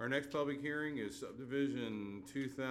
Our next public hearing is subdivision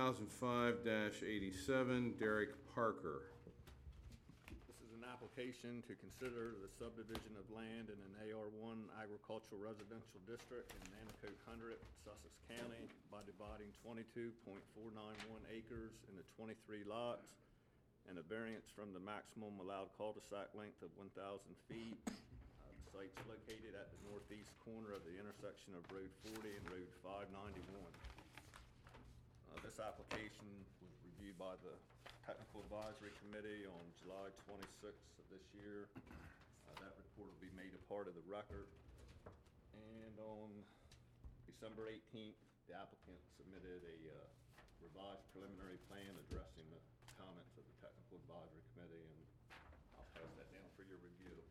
2005-87, Derek Parker. This is an application to consider the subdivision of land in an AR1 agricultural residential district in Nanticoke Hundred, Sussex County by dividing 22.491 acres into 23 lots and a variance from the maximum allowed cul-de-sac length of 1,000 feet. The site's located at the northeast corner of the intersection of Road 40 and Road 591. This application was reviewed by the Technical Advisory Committee on July 26th of this year. That report will be made a part of the record. And on December 18th, the applicant submitted a revised preliminary plan addressing the comments of the Technical Advisory Committee, and I'll pass that down for your review.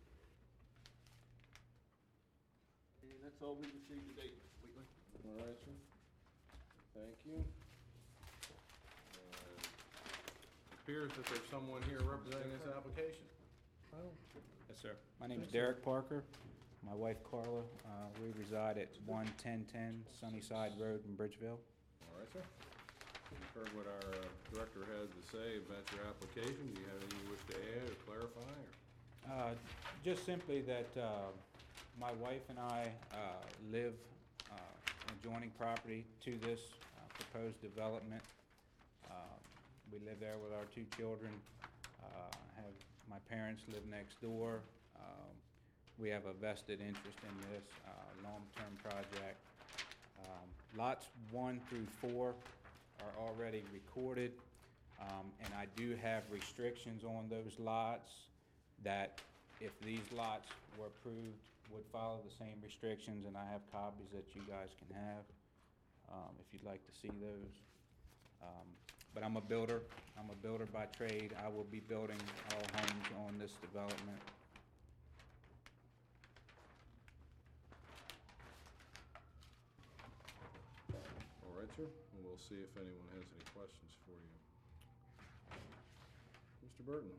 And that's all we received today, Mr. Wheatley. All right, sir. Thank you. Appears that there's someone here representing this application. Yes, sir. My name is Derek Parker. My wife Carla. We reside at 11010 Sunnyside Road in Bridgeville. All right, sir. You've heard what our director has to say about your application. Do you have anything you wish to add or clarify? Just simply that my wife and I live adjoining property to this proposed development. We live there with our two children. Have my parents live next door. We have a vested interest in this long-term project. Lots 1 through 4 are already recorded, and I do have restrictions on those lots that if these lots were approved would follow the same restrictions, and I have copies that you guys can have if you'd like to see those. But I'm a builder. I'm a builder by trade. I will be building all homes on this development. All right, sir. We'll see if anyone has any questions for you. Mr. Burton.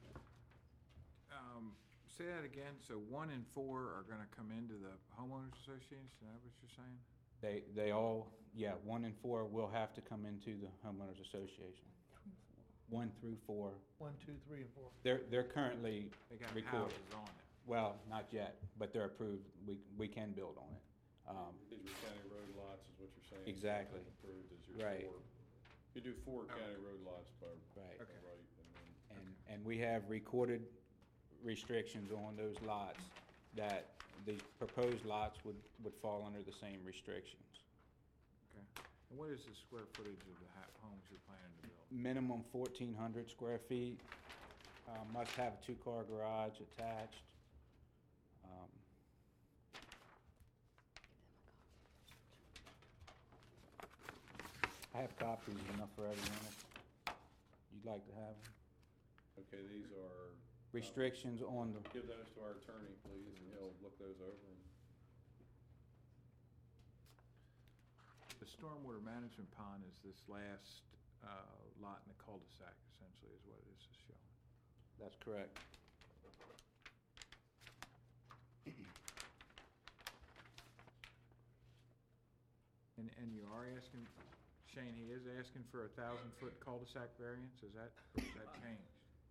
Say that again. So 1 and 4 are going to come into the homeowners association. Is that what you're saying? They all, 1 and 4 will have to come into the homeowners association. 1 through 4. 1, 2, 3, and 4. They're currently They got recorded. houses on it. Well, not yet, but they're approved. We can build on it. These are county road lots is what you're saying? Exactly. Approved as your Right. 4. You do 4 county road lots by Right. by right. And we have recorded restrictions on those lots that the proposed lots would fall under the same restrictions. Okay. And what is the square footage of the homes you're planning to build? Minimum 1,400 square feet. Must have a 2-car garage attached. I have copies enough for everyone if you'd like to have them. Okay, these are... Restrictions on the, Give those to our attorney, please, and he'll look those over. The stormwater management pond is this last lot in the cul-de-sac, essentially, is what this is showing. that's correct. And you are asking, Shane, he is asking for a 1,000-foot cul-de-sac variance? Has that changed?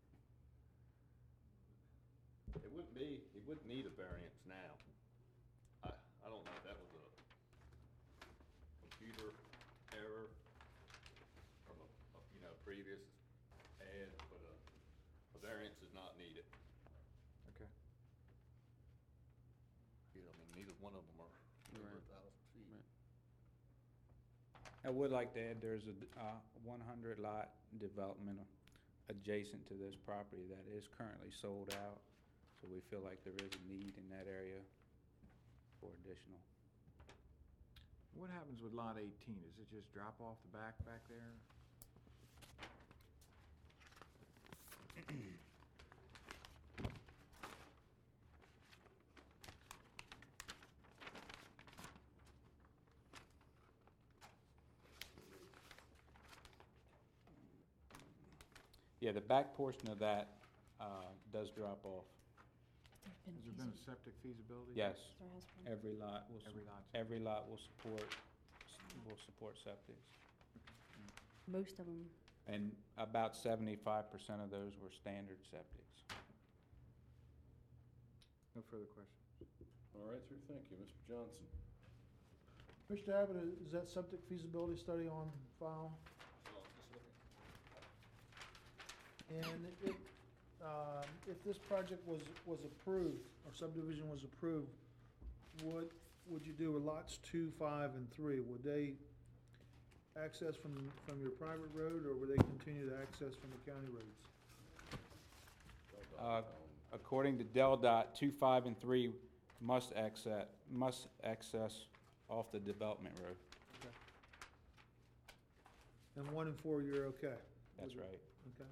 It wouldn't need a variance now. I don't know if that was a computer error from a previous ad, but a variance is not needed. Okay. Neither one of them are over 1,000 feet. Right. I would like to add, there's a 100 lot development adjacent to this property that is currently sold out. So we feel like there is a need in that area for additional. What happens with lot 18? Does it just drop off the back there? Yeah, the back portion of that does drop off. Has there been a septic feasibility? Yes, There has been. every lot will support will support septics. Most of them. And about 75% of those were standard septics. No further questions. All right, sir, thank you. Mr. Johnson? Mr. Abbott, is that septic feasibility study on file? And if this project was approved, or subdivision was approved, what would you do with lots 2, 5, and 3? Would they access from your private road, or would they continue to access from the county roads? According to DelDOT, 2, 5, and 3 must access off the development road. And 1 and 4, you're okay? That's right. Okay.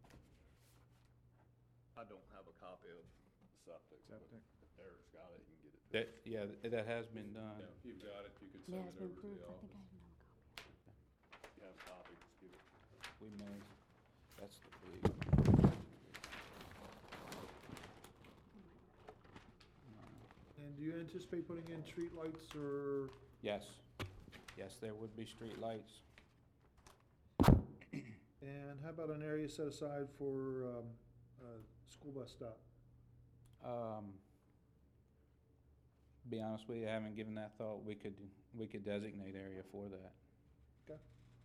I don't have a copy of the septic, but Septic. if Eric's got it, he can get it. That has been done. Yeah, if you've got it, you could Yeah, send it's it been over to approved. the I think office. I have another copy. If you have a copy, just give it. We may, that's the big. And do you anticipate putting in streetlights or? Yes, there would be street lights. And how about an area set aside for school bus stop? Be honest with you, I haven't given that thought. We could designate area for that. Okay.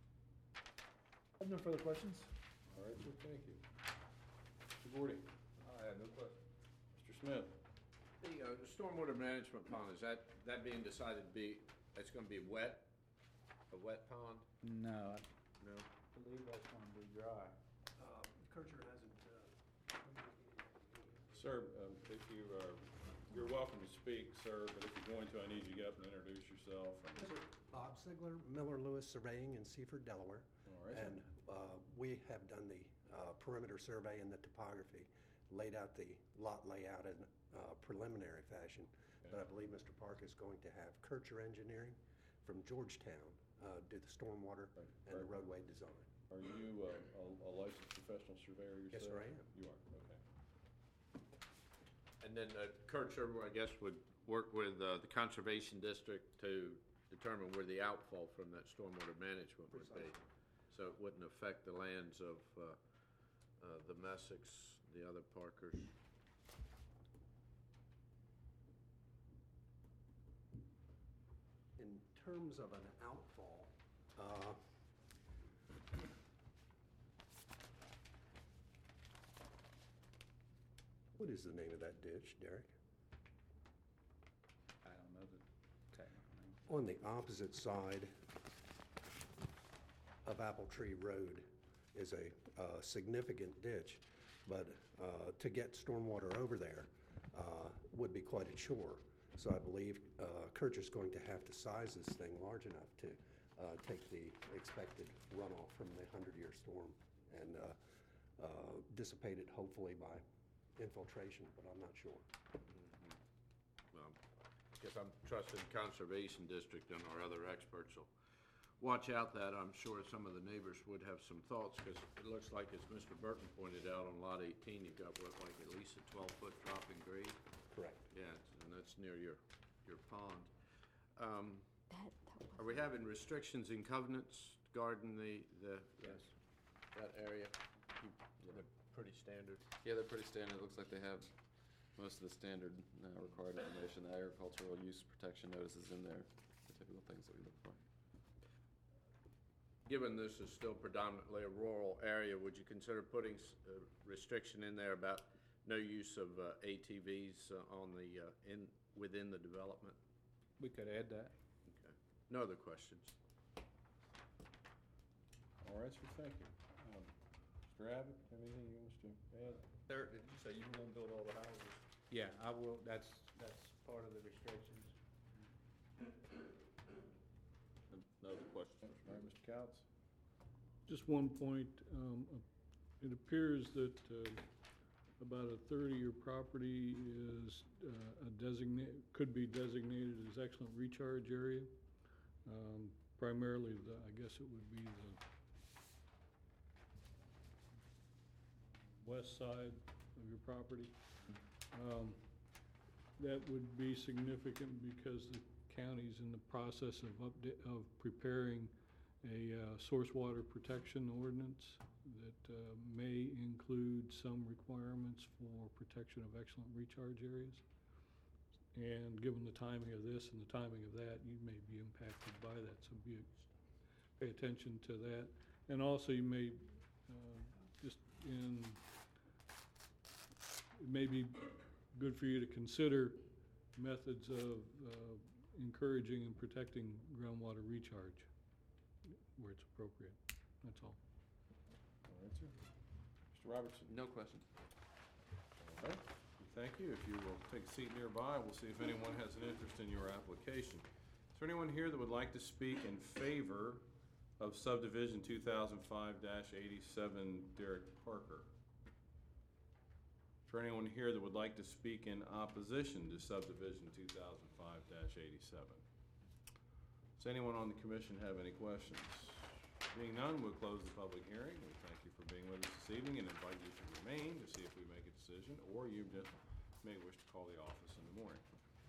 I have no further questions. All right, sir, thank you. Mr. Gordy? I have no question. Mr. Smith? The stormwater management pond, is that being decided to be, it's gonna be wet? A wet pond? No, I No? believe that's gonna be dry. Kircher hasn't, Sir, if you're welcome to speak, sir, but if you're going to, I need you to get up and introduce yourself. Bob Sigler, Miller Lewis Surveying in Seaford, Delaware. All right, sir. And we have done the perimeter survey and the topography, laid out the lot layout in preliminary fashion. But I believe Mr. Park is going to have Kircher Engineering from Georgetown do the stormwater and the roadway design. Are you a licensed professional surveyor yourself? Yes, sir, I am. You are, okay. And then Kircher, I guess, would work with the Conservation District to determine where the outfall from that stormwater management would be. Precisely. So it wouldn't affect the lands of the Messick's, the other Parkers. In terms of an outfall, what is the name of that ditch, Derek? I don't know the technical name. On the opposite side of Apple Tree Road is a significant ditch, but to get stormwater over there would be quite a chore. So I believe Kircher's going to have to size this thing large enough to take the expected runoff from the 100-year storm and dissipate it hopefully by infiltration, but I'm not sure. Well, I guess I'm trusting Conservation District and our other experts will watch out that. I'm sure some of the neighbors would have some thoughts, because it looks like, as Mr. Burton pointed out, on Lot 18, you've got, what, like at least a 12-foot drop in grade? Correct. Yeah, and that's near your pond. That Are we having restrictions and covenants guarding the Yes. that area? They're pretty standard. Yeah, they're pretty standard. It looks like they have most of the standard required information. The agricultural use protection notices in there, the typical things that we look for. Given this is still predominantly a rural area, would you consider putting a restriction in there about no use of ATVs on the within the development? We could add that. Okay. No other questions? All right, sir, thank you. Mr. Abbott, have anything you wish to add? Derek, did you say you were gonna build all the houses? Yeah, I will, that's part of the restrictions. No other questions? All right, Mr. Couts? Just one point, it appears that about a third of your property is could be designated as excellent recharge area. Primarily, I guess it would be the west side of your property. That would be significant because the County is in the process of preparing a source water protection ordinance that may include some requirements for protection of excellent recharge areas. And given the timing of this and the timing of that, you may be impacted by that, so pay attention to that. And also, you may, it may be good for you to consider methods of encouraging and protecting groundwater recharge where it's appropriate. That's all. All right, sir. Mr. Robertson? No questions. All right, thank you. If you will take a seat nearby, we'll see if anyone has an interest in your application. Is there anyone here that would like to speak in favor of subdivision 2005-87 Derek Parker? Is there anyone here that would like to speak in opposition to subdivision 2005-87? Does anyone on the commission have any questions? Being none, we'll close the public hearing. We thank you for being with us this evening and invite you to remain to see if we make a decision, or you just may wish to call the office in the morning.